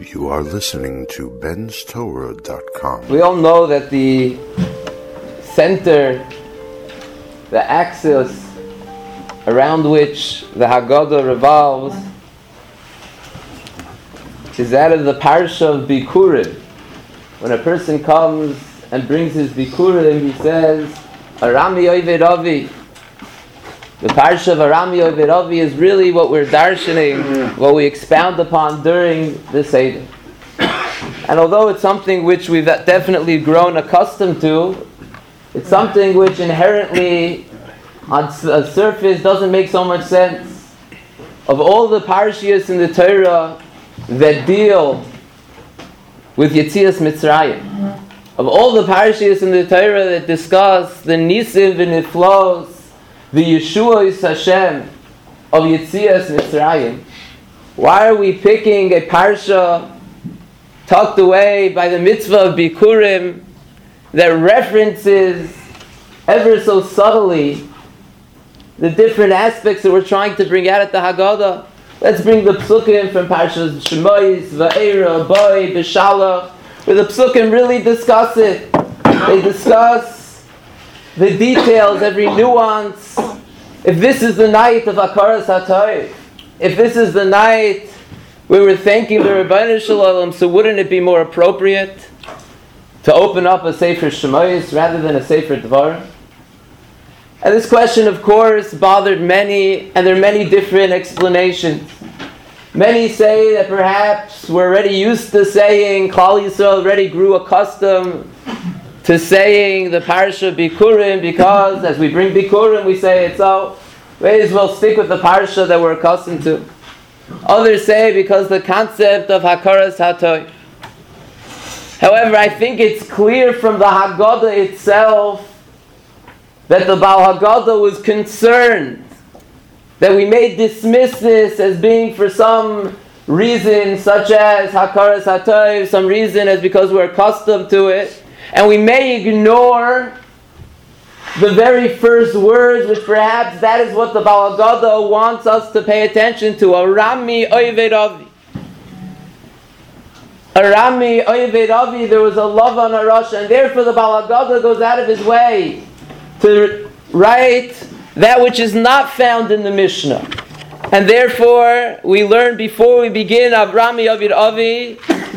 You are listening to benstorah.com. We all know that the center, the axis around which the Haggadah revolves is that of the Parsha of Bikurim. When a person comes and brings his Bikurim, he says, Arami Oved Avi. The Parsha of Arami Oved Avi is really what we're darshaning, what we expound upon during the Seder. And although it's something which we've definitely grown accustomed to, it's something which inherently on a surface doesn't make so much sense. Of all the Parshias in the Torah that deal with Yetzias Mitzrayim, of all the Parshias in the Torah that discuss the Nisim v'Niflos, the Yeshua is Hashem of Yetzias Mitzrayim, why are we picking a Parsha tucked away by the mitzvah of Bikurim that references ever so subtly the different aspects that we're trying to bring out at the Haggadah? Let's bring the Psukim from Parshas Shemois, Va'era, Boi, B'Shalach, where the Psukim really discuss it. They discuss the details, every nuance. If this is the night of Hakaras HaTorah, if this is the night where we're thanking the Rebbeinu Shalom, so wouldn't it be more appropriate to open up a Sefer Shemois rather than a Sefer Dvarim? And this question, of course, bothered many, and there are many different explanations. Many say that perhaps we're already used to saying, Klal Yisrael already grew accustomed to saying the Parsha Bikurim, because as we bring Bikurim, we say it, so may as well stick with the Parsha that we're accustomed to. Others say because the concept of Hakaras HaTorah. However, I think it's clear from the Haggadah itself that the Baal Haggadah was concerned that we may dismiss this as being for some reason, such as Hakaras HaTorah, some reason as because we're accustomed to it, and we may ignore the very first words, which perhaps that is what the Baal Haggadah wants us to pay attention to. Arami Oved Avi. Arami Oved Avi, there was a love on Arash, and therefore the Baal Haggadah goes out of his way to write that which is not found in the Mishnah. And therefore, we learn before we begin Avrami Oved Avi,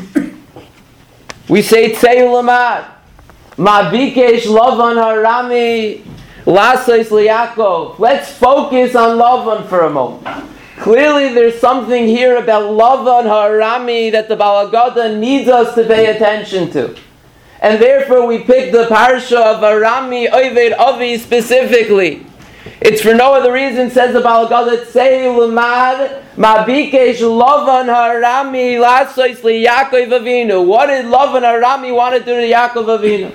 we say Tzei Lamad. Ma bikesh Lavan harami lasos liYaakov. Let's focus on Lavan for a moment. Clearly there's something here about Lavan harami that the Baal Haggadah needs us to pay attention to. And therefore we pick the Parsha of Arami Oved Avi specifically. It's for no other reason, says the Baal Haggadah, Tzei Lamad Ma bikesh Lavan harami lasos liYaakov Avinu. What did Lavan harami want to do to Yaakov Avinu?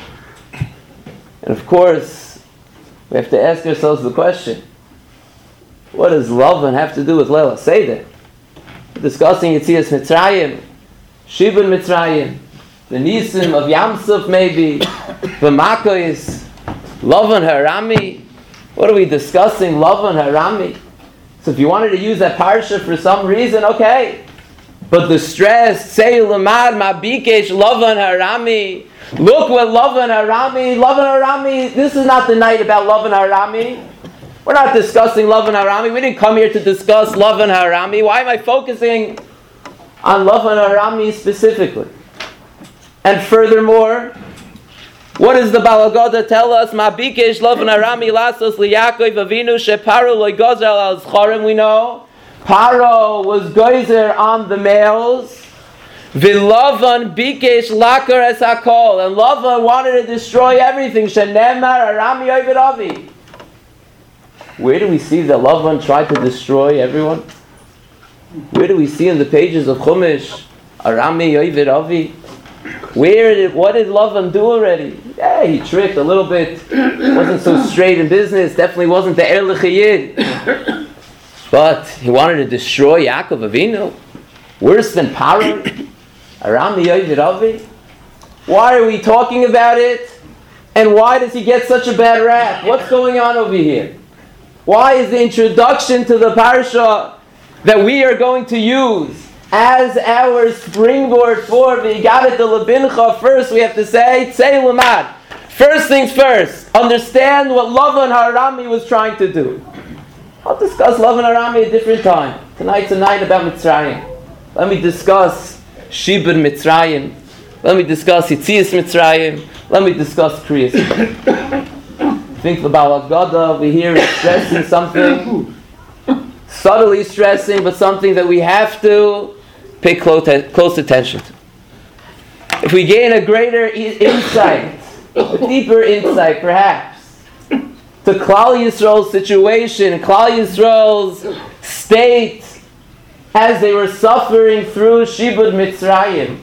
And of course, we have to ask ourselves the question, what does Lavan have to do with Leila Seder? We're discussing Yetzias Mitzrayim, Shibud Mitzrayim, the Nisim of Yamsuf maybe, the Makkos, Lavan harami. What are we discussing? Lavan harami. So if you wanted to use that parsha for some reason, okay. But the stress, say lamad ma bikesh Lavan harami. Look what Lavan harami, this is not the night about Lavan harami. We're not discussing Lavan harami. We didn't come here to discuss Lavan harami. Why am I focusing on Lavan harami specifically? And furthermore, what does the Baal Haggadah tell us? Ma bikesh Lavan harami lasos liYaakov Avinu sheparo lo gozer al zcharim. We know Paro was gozer on the males. V'Lavan bikesh lakar es hakol, and Lavan wanted to destroy everything. Shenemar Arami Oved Avi. Where do we see that Lavan tried to destroy everyone? Where do we see in the pages of Chumash Arami Oved Avi? What did Lavan do already? Yeah, he tricked a little bit. Wasn't so straight in business. Definitely wasn't the Ehrlich Yid. But he wanted to destroy Yaakov Avinu. Worse than Paro. Arami Oved Avi. Why are we talking about it? And why does he get such a bad rap? What's going on over here? Why is the introduction to the parsha that we are going to use as our springboard for V'yigadet L'bincha, first we have to say, Tzei L'mad. First things first, understand what Lavan Harami was trying to do. I'll discuss Lavan Harami at a different time. Tonight's a night about Mitzrayim. Let me discuss Shibud Mitzrayim. Let me discuss Yitzias Mitzrayim. Let me discuss Kriyas. I think the Baal HaGada over here is stressing something, subtly stressing, but something that we have to pay close attention to. If we gain a greater insight, a deeper insight perhaps, to Klal Yisrael's situation, Klal Yisrael's state, as they were suffering through Shibud Mitzrayim,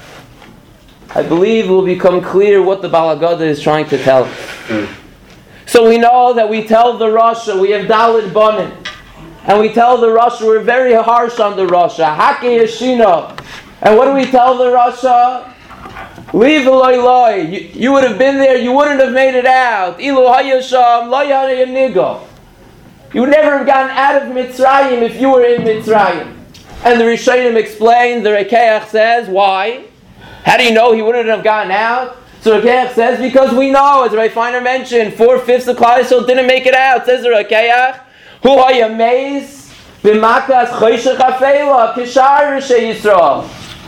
I believe it will become clear what the Baal HaGada is trying to tell us. So we know that we tell the Rasha, we have Daled Banim, and we tell the Rasha, we're very harsh on the Rasha, Hake Yeshino. And what do we tell the Rasha? Leave the loy. You would have been there, you wouldn't have made it out. Ilu hayasham lo yanigo. You would never have gotten out of Mitzrayim if you were in Mitzrayim. And the Rishonim explain, the Rekeach says, why? How do you know he wouldn't have gotten out? So Rekeach says, because we know, as Rav Feiner mentioned, 4/5 of Klal Yisrael didn't make it out. Says the Rekeach, Hu hayamez b'makas choshech hafela kishar Rishei Yisrael.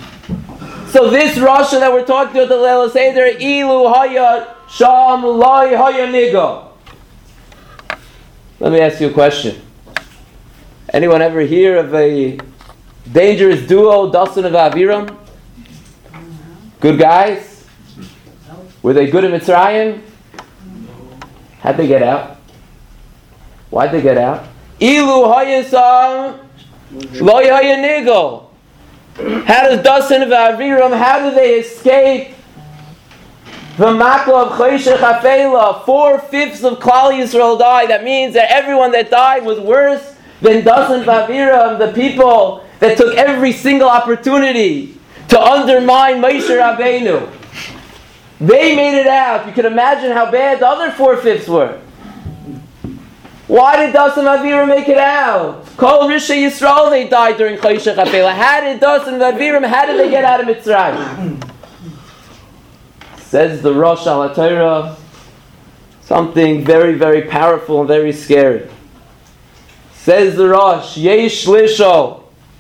So this Rasha that we're talking about, the Leil Seder, Ilu haya sham loy haya nigo. Let me ask you a question. Anyone ever hear of a dangerous duo, Dasan and Aviram? Good guys? Were they good in Mitzrayim? How'd they get out? Why'd they get out? Ilu hayasam loy haya nigo. How does Dasan and Aviram, how do they escape the makla of choshech hafela? 4/5 of Klal Yisrael died. That means that everyone that died was worse than Dasan and Aviram, the people that took every single opportunity to undermine Moshe Rabbeinu. They made it out. You can imagine how bad the other 4/5 were. Why did Dasan and Aviram make it out? Kol Rishei Yisrael, they died during Choshech HaPela. How did Dasan and Aviram, how did they get out of Mitzrayim? Says the Rosh HaTorah, something very, very powerful and very scary. Says the Rosh, Yesh Lisho,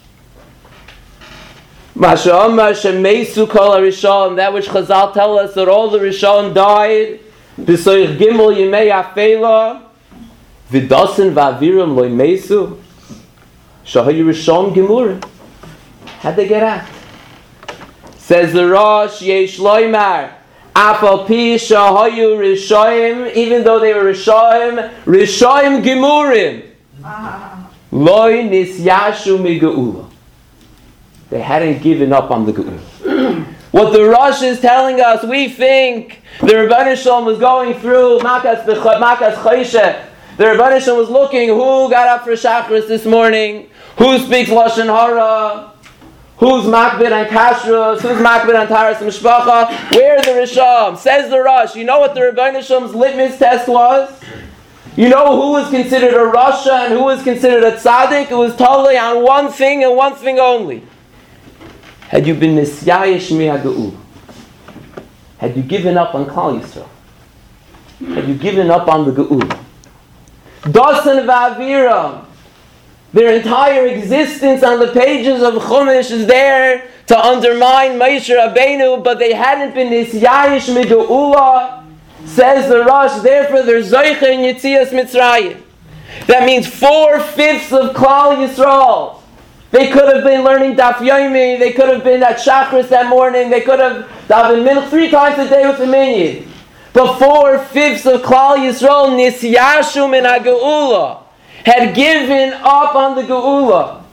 Masha'amar Shemeisu Kol HaRishon, that which Chazal tell us that all the Rishon died, B'soich Gimel Yimei HaFela, V'dasan v'aviram loy meisu, shahayu rishon gemurim. How'd they get out? Says the Rosh, yesh loymar, afal pi shahayu rishoim, even though they were rishoim gemurim. Loy nisyashu migeula. They hadn't given up on the geula. What the Rosh is telling us, we think the Rebbeinu Shalom was going through makas choshech. The Rebbeinu Shalom was looking who got up for Shacharis this morning, who speaks Lashon Hara, who's makbid on Kashrus, who's makbid on Taras Mishpacha. Where are the Risham? Says the Rosh. You know what the Rebbeinu Shalom's litmus test was? You know who was considered a Rasha and who was considered a Tzaddik? It was totally on one thing and one thing only. Had you been Nisyayish mi'haga'u? Had you given up on Klal Yisrael? Had you given up on the Ge'ulah? Dasan v'Aviram, their entire existence on the pages of Chumash is there to undermine Moshe Rabbeinu, but they hadn't been Nisyayish mi'ge'ulah. Says the Rosh, therefore they're Zoicha in Yitzias Mitzrayim. That means 4/5 of Klal Yisrael. They could have been learning Daf Yomi, they could have been at Shachris that morning, they could have davened minch 3 times a day with the minyan. But 4/5 of Klal Yisrael, Nisyashu min ha-ge'ulah, had given up on the Ge'ulah.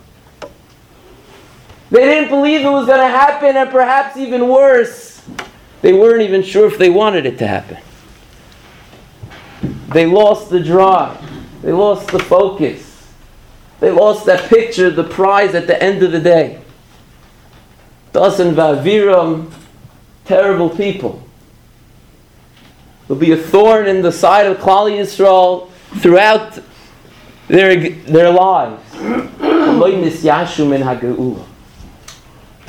They didn't believe it was going to happen, and perhaps even worse, they weren't even sure if they wanted it to happen. They lost the drive. They lost the focus. They lost that picture, the prize at the end of the day. Dasan v'Aviram, terrible people. There'll be a thorn in the side of Klal Yisrael throughout their lives.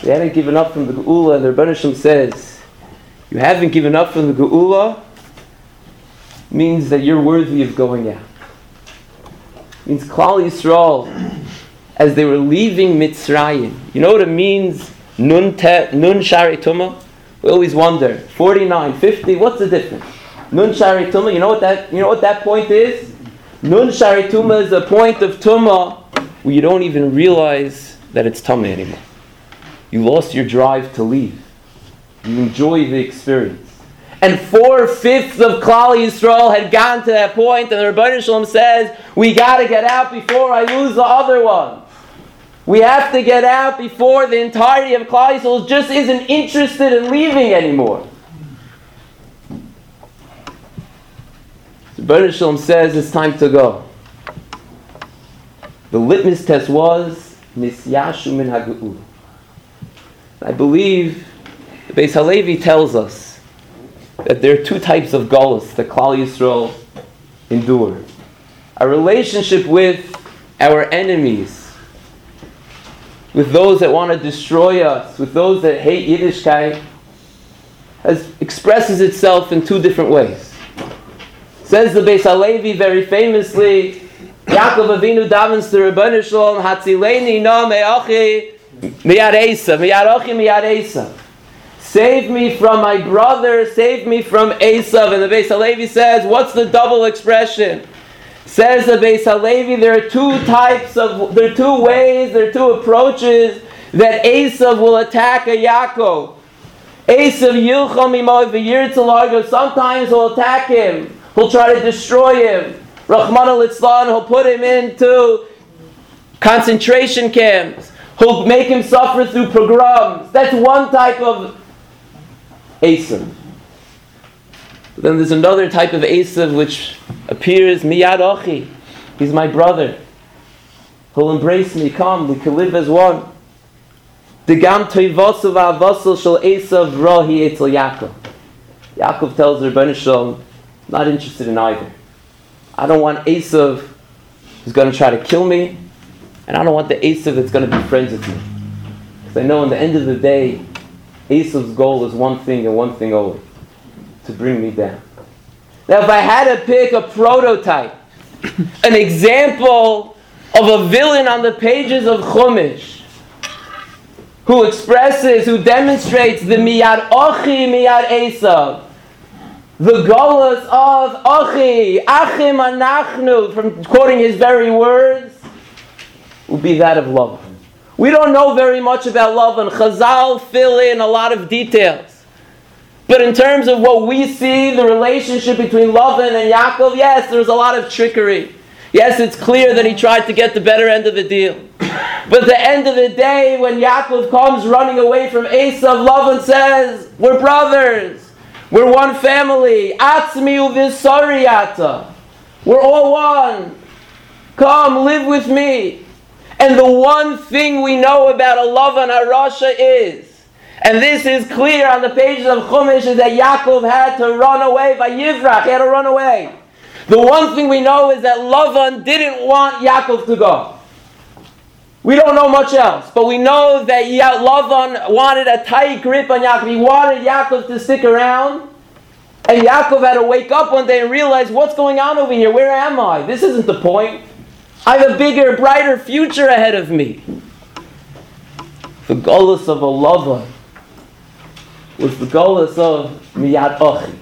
They hadn't given up from the Geula, and the Rebbeinu Shalom says, you haven't given up from the Geula, means that you're worthy of going out. Means Klal Yisrael, as they were leaving Mitzrayim, you know what it means, Nun Shari Tumah? We always wonder, 49, 50, what's the difference? Nun Shari Tumah, you know what that point is? Nun Shari Tumah is a point of Tumah where you don't even realize that it's Tumah anymore. You lost your drive to leave. You enjoy the experience. And 4/5 of Klal Yisrael had gotten to that point, and the Rebbeinu Shalom says, we got to get out before I lose the other one. We have to get out before the entirety of Klal Yisrael just isn't interested in leaving anymore. The Rebbeinu Shalom says it's time to go. The litmus test was Nisyashu min ha'geula. I believe the Beis Halevi tells us that there are two types of galus that Klal Yisrael endure. A relationship with our enemies, with those that want to destroy us, with those that hate Yiddishkeit, expresses itself in two different ways. Says the Beis Halevi very famously, Yaakov Avinu davens to Rebbeinu Shalom, Hatzileini no me'achi miyad Esav, miyad achi miyad Esav. Save me from my brother, save me from Esav. And the Beis Halevi says, what's the double expression? Says the Beis Halevi, there are two ways, there are two approaches that Esav will attack a Yaakov. Esav yilcham imo v'yirtzeh largo. Sometimes he'll attack him. He'll try to destroy him. Rachmana litzlan, he'll put him into concentration camps. He'll make him suffer through pogroms. That's one type of Esav. But then there's another type of Esav which appears miyad achi. He's my brother. He'll embrace me. Come, we can live as one. Degam toivasu v'avasu shel Esav rohi etzel Yaakov. Yaakov tells the Rebbeinu Shalom, not interested in either. I don't want Esav who's going to try to kill me, and I don't want the Esav that's going to be friends with me. Because I know in the end of the day, Esav's goal is one thing and one thing only, to bring me down. Now if I had to pick a prototype, an example of a villain on the pages of Chumash, who demonstrates the miyad achi miyad Esav, the galus of achi, achim anachnu, from quoting his very words, would be that of Lavan. We don't know very much about Lavan. Chazal fill in a lot of details. But in terms of what we see, the relationship between Lavan and Yaakov, yes, there's a lot of trickery. Yes, it's clear that he tried to get the better end of the deal. But at the end of the day, when Yaakov comes running away from Esav, Lavan says, we're brothers. We're one family. Atzmi u'visari ata. We're all one. Come, live with me. And the one thing we know about a Lavan HaRasha is, and this is clear on the pages of Chumash, is that Yaakov had to run away by Yivrach. He had to run away. The one thing we know is that Lavan didn't want Yaakov to go. We don't know much else, but we know that Lavan wanted a tight grip on Yaakov. He wanted Yaakov to stick around. And Yaakov had to wake up one day and realize, what's going on over here? Where am I? This isn't the point. I have a bigger, brighter future ahead of me. The galus of a Lavan was the galus of miyad achi.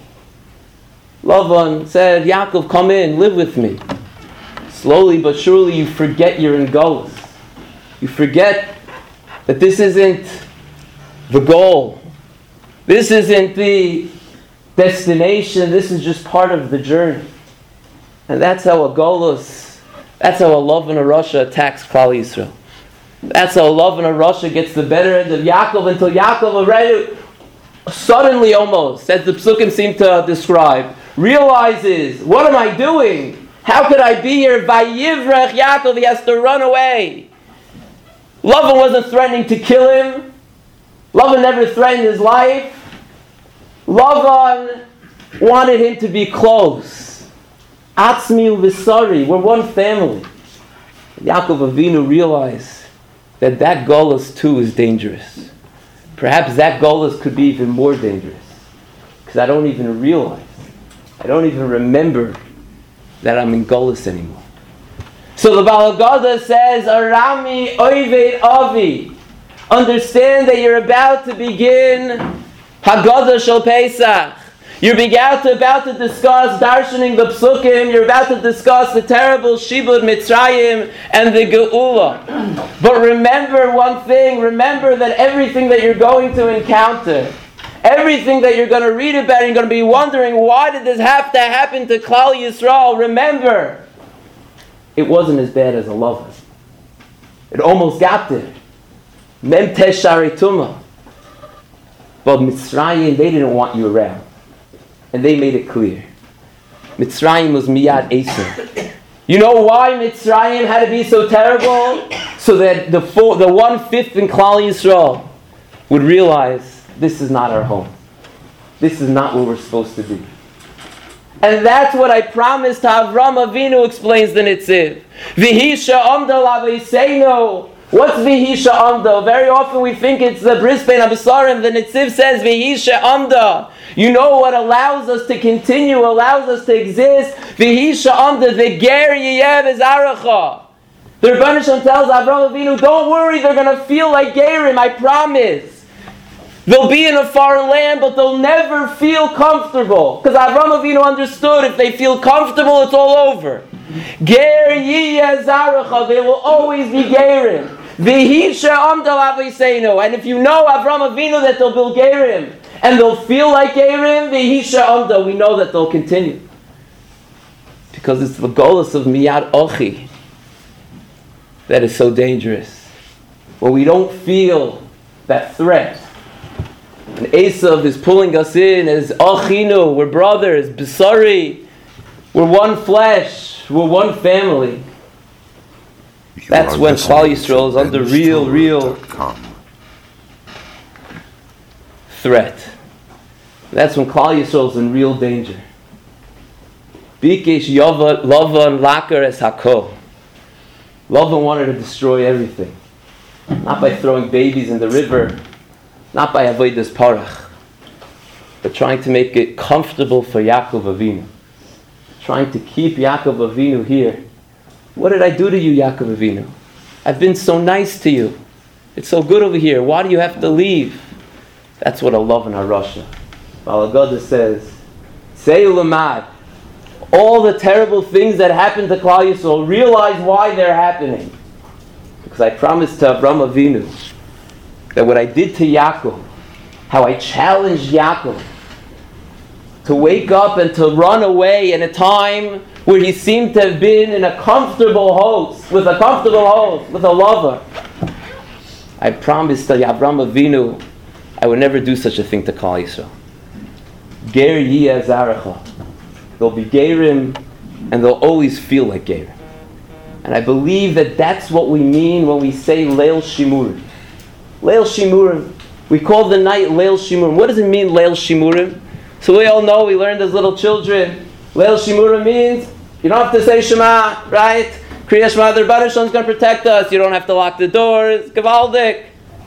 Lavan said, Yaakov, come in, live with me. Slowly but surely you forget you're in galus. You forget that this isn't the goal. This isn't the destination. This is just part of the journey. And that's how a galus, that's how a Lavan HaRasha attacks Klal Yisrael. That's how a Lavan HaRasha gets the better end of Yaakov until Yaakov already, suddenly almost, as the Psukim seem to describe, realizes, what am I doing? How could I be here? Vayivrach Yaakov, he has to run away. Lavan wasn't threatening to kill him. Lavan never threatened his life. Lavan wanted him to be close. Atzmi u'visari, we're one family. Yaakov Avinu realized that galus too is dangerous. perhaps that Golus could be even more dangerous. Because I don't even realize, I don't even remember that I'm in Golus anymore. So the Baal HaGada says, Arami Oived Avi. Understand that you're about to begin Haggadah Shel Pesach. You're about to discuss darshaning the Psukim. You're about to discuss the terrible Shibud Mitzrayim and the Geula. But remember one thing. Remember that everything that you're going to encounter, everything that you're going to read about, you're going to be wondering, why did this have to happen to Klal Yisrael? Remember, it wasn't as bad as a lover. It almost got there. Mem Teshari Tuma. But Mitzrayim, they didn't want you around. And they made it clear. Mitzrayim was Miyad Eser. You know why Mitzrayim had to be so terrible? So that the 1/5 in Klal Yisrael would realize, this is not our home. This is not where we're supposed to be. And that's what I promised to Avram Avinu, explains the Nitziv. V'hisha amda l'aveiseinu. What's V'hisha amda? Very often we think it's the Bris Bein HaBesarim. The Nitziv says V'hisha amda. You know what allows us to continue, allows us to exist? V'hisha amda, the ger yiyeh v'zaracha. The Rebbeinu Shalom tells Avram Avinu, don't worry, they're going to feel like gerim, I promise. They'll be in a foreign land, but they'll never feel comfortable. Because Avram Avinu understood, if they feel comfortable, it's all over. Ger yiyeh zaracha, they will always be gerim. V'hisha amda l'aveiseinu. And if you know Avram Avinu that they'll be gerim, and they'll feel like Gerim, v'hisha amda, we know that they'll continue. Because it's the golus of Miyad Ochi that is so dangerous. When we don't feel that threat. And Esav is pulling us in as Achinu, we're brothers, Besari, we're one flesh, we're one family. That's when Klal Yisrael is under real threat. That's when Klal Yisrael is in real danger. Bikesh Lavan Lakar es Hakol. Lavan wanted to destroy everything. Not by throwing babies in the river, not by avodas parach, but trying to make it comfortable for Yaakov Avinu. Trying to keep Yaakov Avinu here. What did I do to you, Yaakov Avinu? I've been so nice to you. It's so good over here. Why do you have to leave? That's what a love in Harasha. Baal HaGada says, Say Ulamad, all the terrible things that happened to Klal Yisrael, realize why they're happening. Because I promised to Avram Avinu that what I did to Yaakov, how I challenged Yaakov to wake up and to run away in a time where he seemed to have been in a comfortable house, with a lover. I promised to Avram Avinu I would never do such a thing to Klal Yisrael. Ger yiyeh zaracha. They'll be gerim, and they'll always feel like gerim. And I believe that that's what we mean when we say Leil Shimurim. Leil Shimurim. We call the night Leil Shimurim. What does it mean, Leil Shimurim? So we all know, we learned as little children, Leil Shimurim means you don't have to say Shema, right? Kriya Shema, the Rebbeinu Shalom is going to protect us. You don't have to lock the doors. Gavaldik.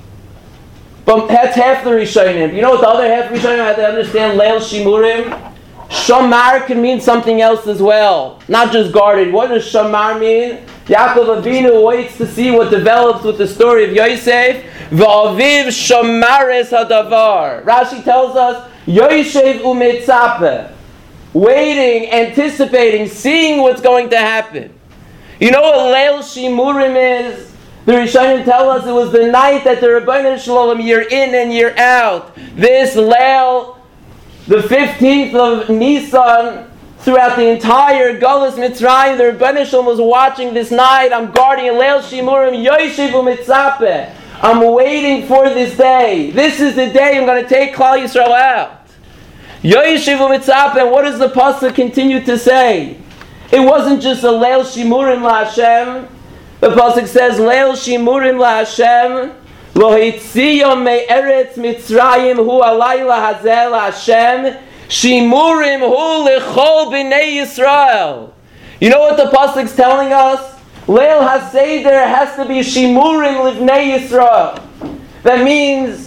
But that's half the Rishonim. You know what the other half of Rishonim had to understand? Leil Shimurim. Shamar can mean something else as well. Not just guarded. What does Shamar mean? Yaakov Avinu waits to see what develops with the story of Yosef. V'aviv Shamares hadavar. Rashi tells us, Yosef umetzape. Waiting, anticipating, seeing what's going to happen. You know what Leil Shimurim is? The Rishonim tell us it was the night that the Rebbeinu Shalom, year in and year out, this Leil, the 15th of Nisan, throughout the entire Golus Mitzrayim, the Rebbeinu Shalom was watching this night. I'm guarding Leil Shimurim, Yoshev u'mitzape. I'm waiting for this day. This is the day I'm going to take Klal Yisrael out. Yoshev u'mitzape. And what does the pasuk continue to say? It wasn't just a Leil Shimurim LaHashem. The pasuk says, Leil Shimurim LaHashem, Lo hitziyom me'eretz Mitzrayim hu alayla hazel LaHashem, Shimurim hu lechol b'nei Yisrael. You know what the pasuk's telling us? Leil HaSeder has to be Shimurim livnei Yisrael. That means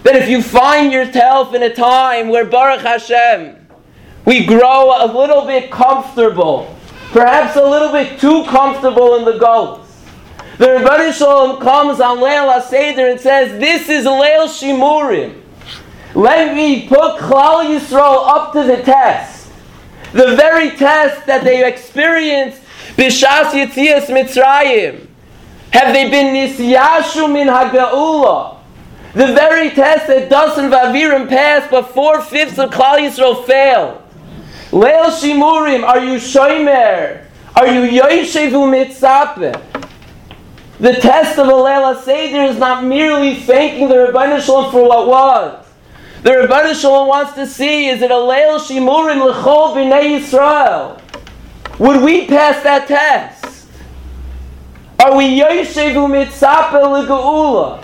that if you find yourself in a time where Baruch Hashem, we grow a little bit comfortable, perhaps a little bit too comfortable in the goals, the Rebbeinu Shalom comes on Leil HaSeder and says, this is Leil Shimurim. Let me put Klal Yisrael up to the test. The very test that they experienced B'Shas Yetzias Mitzrayim. Have they been Nisyashu min HaGeula? The very test that Dasan Vavirim passed, but 4/5 of Klal Yisrael failed. Leil Shimurim, are you Shomer? Are you Yoshev U'Mitzapeh? The test of a Leil HaSeder is not merely thanking the Rebbeinu Shalom for what was. The Rebbeinu Shalom wants to see, is it a Leil Shimurim L'chol B'nai Yisrael? Would we pass that test? Are we Yoshev U'Mitzapeh L'Geula?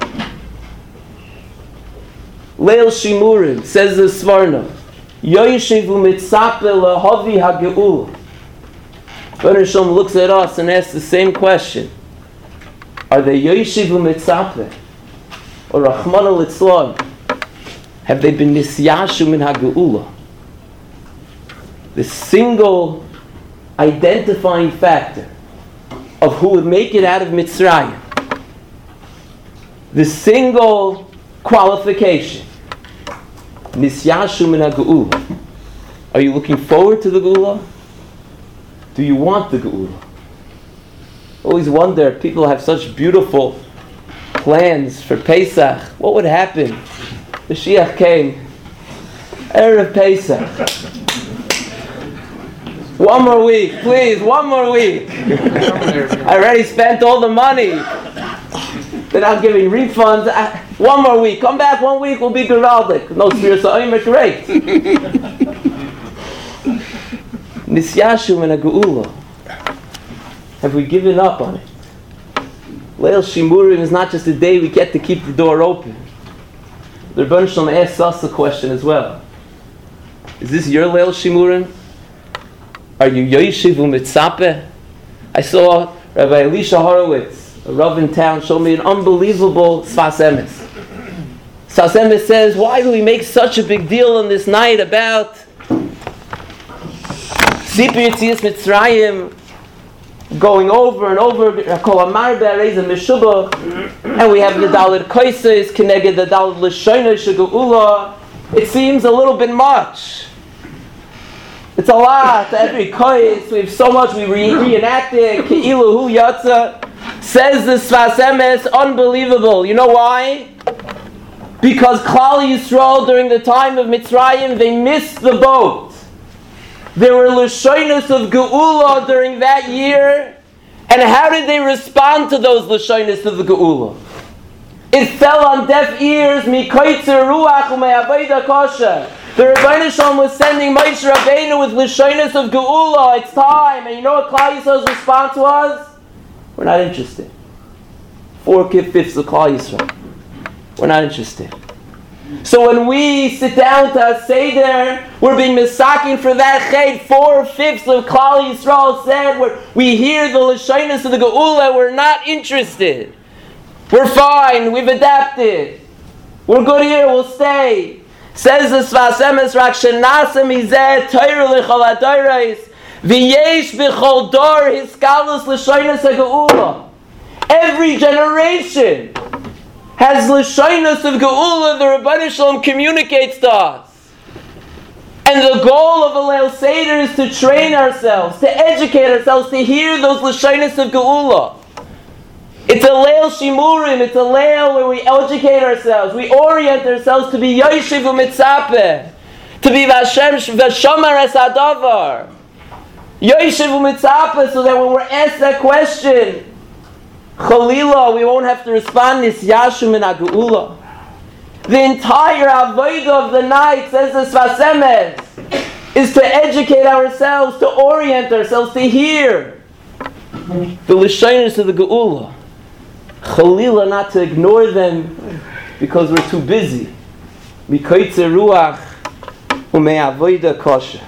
Leil Shimurim, says the Svarna, Yoshev U'Mitzapeh L'Havi HaGeula. Rebbeinu Shalom looks at us and asks the same question. Are they Yoshev U'Mitzapeh? Or Rachmana Litzlan? Have they been Nisyashu min HaGeula? The single identifying factor of who would make it out of Mitzrayim. The single qualification. Nisyashu min HaGeula. Are you looking forward to the Geula? Do you want the Geula? Always wonder, people have such beautiful plans for Pesach. What would happen? The Shiach came, Erev Pesach. One more week, please, one more week. I already spent all the money. They're not giving refunds. One more week, come back 1 week, we'll be Geraldic. No spirits of Omer, great. Nisyashu min HaGeula. Have we given up on it? Leil Shimurim is not just a day we get to keep the door open. The Rebbeinu Shalom asks us a question as well. Is this your Leil Shimurim? Are you Yoshev U'Mitzapeh? I saw Rabbi Elisha Horowitz, a Rav in town, show me an unbelievable Sfas Emes. Sfas Emes says, why do we make such a big deal on this night about Sipur Yetzias Mitzrayim, going over and over, and we have the Dalit Koises, Keneged the Dalit L'Shoinah Shegeula. It seems a little bit much. It's a lot. Every Kois, we have so much, we reenact it. Ke'ilu Hu Yatza. Says the Sfas Emes, unbelievable. You know why? Because Klal Yisrael, during the time of Mitzrayim, they missed the boat. There were L'shoinus of Geula during that year. And how did they respond to those L'shoinus of the Geula? It fell on deaf ears. Mikoitzer ruach u'me'avoda kosher. The Rebbeinu Shalom was sending Moshe Rabbeinu with L'shoinus of Geula. It's time. And you know what Klal Yisrael's response was? We're not interested. 4/5 of Klal Yisrael. We're not interested. So when we sit down to a Seder, we're being misakin for that chet. 4/5 of Klal Yisrael said, we hear the L'shoinus of the Geula, we're not interested. We're fine, we've adapted. We're good here, we'll stay. Says the Sfas Emes, Rak shenasa mizeh Torah l'chol hadoros, v'yesh b'chol dor hiskalus L'shoinus HaGeula. Every generation has L'shoinus of Geula, the Rebbeinu Shalom communicates to us. And the goal of a Leil Seder is to train ourselves, to educate ourselves, to hear those L'shoinus of Geula. It's a Leil Shimurim, it's a Leil where we educate ourselves, we orient ourselves to be Yoshev U'Mitzapeh, to be Vashomer Es Hadavar. Yoshev U'Mitzapeh, so that when we're asked that question, Chalila, we won't have to respond, Nisyashu min HaGeula. The entire avodah of the night, says the Sfas Emes, is to educate ourselves, to orient ourselves, to hear the L'shoinus of the Geula. Chalila, not to ignore them because we're too busy. Mikoitzer ruach u'me'avoda kosher.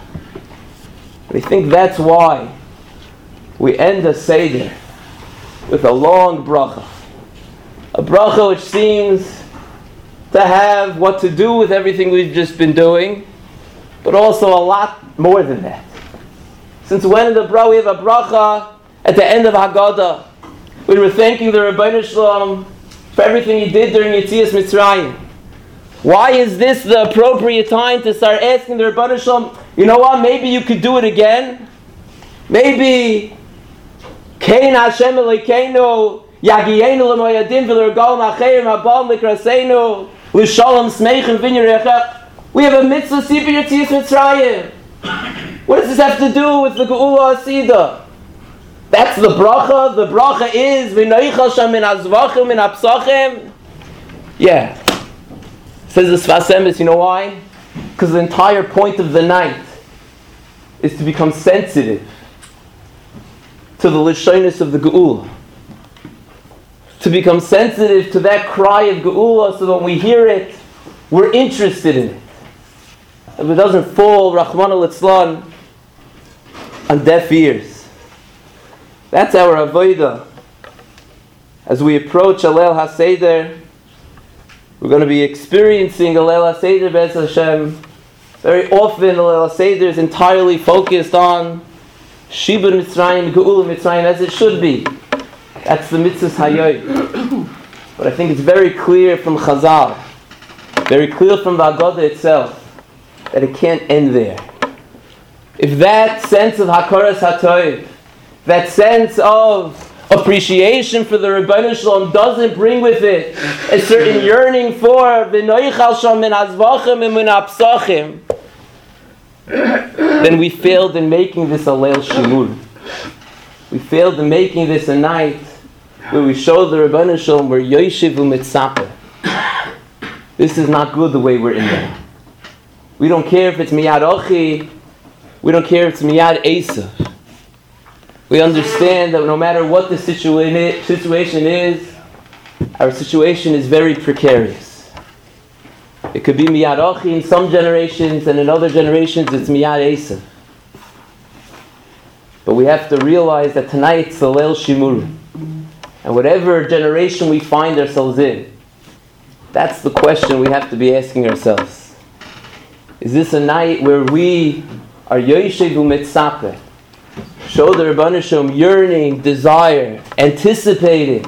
I think that's why we end a Seder with a long bracha. A bracha which seems to have what to do with everything we've just been doing, but also a lot more than that. Since when in the Bra we have a bracha at the end of Haggadah? We were thanking the Rebbeinu Shalom for everything he did during Yetzias Mitzrayim. Why is this the appropriate time to start asking the Rebbeinu Shalom, you know what, maybe you could do it again? Maybe Kein Hashem Elokeinu Yagienu L'moyadim V'lergal Ma'cherim Habam L'kraseinu L'shalom Smeichem V'nyerecha. We have a mitzvah Sipur Yetzias Mitzrayim. What does this have to do with the Geula Asida? That's the bracha. The bracha is V'noichal Sham Min Azvachim Min Apsachim. Yeah. Says the Sfas Emes, you know why? Because the entire point of the night is to become sensitive to the Lishonis of the Geula. To become sensitive to that cry of Geula so that when we hear it, we're interested in it. If it doesn't fall, Rahman al-Itzlan, on deaf ears. That's our avodah. As we approach Alel HaSeder, we're going to be experiencing Alel HaSeder Be'ez Hashem. Very often Alel HaSeder is entirely focused on Shibur Mitzrayim, Geula Mitzrayim, as it should be. That's the mitzvah Hayoy. But I think it's very clear from Chazal, very clear from the Haggadah itself, that it can't end there. If that sense of Hakaras HaTov, that sense of appreciation for the Rebbeinu Shalom doesn't bring with it a certain yearning for V'noichal Sham Min Azvachim and Min Apsachim, then we failed in making this a Leil Shimur. We failed in making this a night where we show the Rebbeinu Shalom we're Yoshev U'Mitzapeh. This is not good the way we're in there. We don't care if it's Miyad Ochi. We don't care if it's Miyad Esav. We understand that no matter what the situation is, our situation is very precarious. It could be Miyad Ochi in some generations, and in other generations it's Miyad Esav. But we have to realize that tonight's the Leil Shimur. And whatever generation we find ourselves in, that's the question we have to be asking ourselves. Is this a night where we are Yoshev U'Mitzapeh, show the Rebbeinu Shalom yearning, desire, anticipating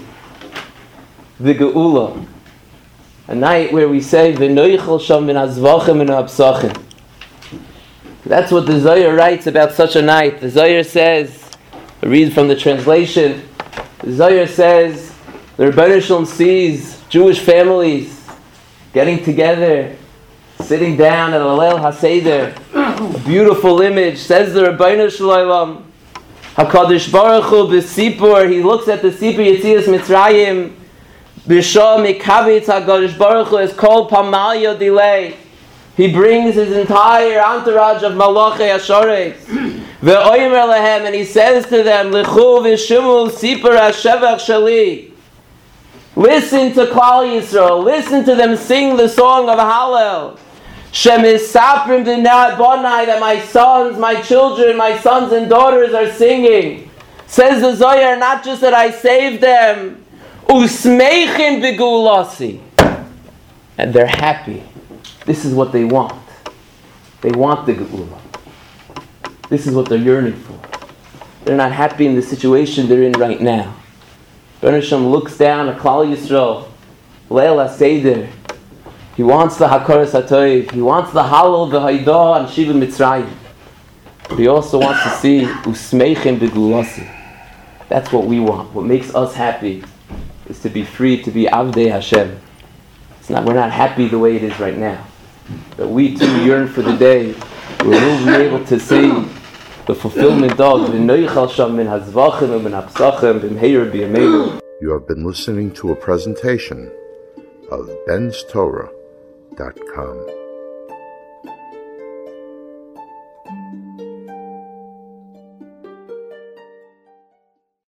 the Geula? A night where we say, V'noichal Sham Min Azvachim Min Apsachim. That's what the Zohar writes about such a night. The Zohar says, I read from the translation, the Zohar says, the Rebbeinu Shalom sees Jewish families getting together, sitting down at Alel HaSeder. A beautiful image. Says the Rebbeinu Shalom, HaKadosh Baruch Hu b'Sipur, he looks at the Sipur Yetzias Mitzrayim, B'Shah Mikabitz HaKadosh Baruch Hu is called Pamal Yodilei. He brings his entire entourage of Malachei Hasharetz. Ve'omer lehem, and he says to them, L'chu v'shimu Sipur HaShevach Shali. Listen to Klal Yisrael. Listen to them sing the song of Hallel. Shemisaprim B'nai Bonai, that my sons, my children, my sons and daughters are singing. Says the Zohar, not just that I saved them, Usmeichin B'Geulasi, and they're happy. This is what they want. They want the Geula. This is what they're yearning for. They're not happy in the situation they're in right now. Rebbeinu Shalom looks down at Klal Yisrael, Leil HaSeder. He wants the Hakaras HaTov. He wants the Halal, the Haidah, and Shiva Mitzrayim. But he also wants to see Usmeichem B'Geulasi. That's what we want. What makes us happy is to be free, to be Avdei Hashem. We're not happy the way it is right now. But we too yearn for the day where we'll be able to see the fulfillment of V'noichal Sham Min Hazvachim and Min Apsachim B'mheir B'yameinu. You have been listening to a presentation of benstorah.com.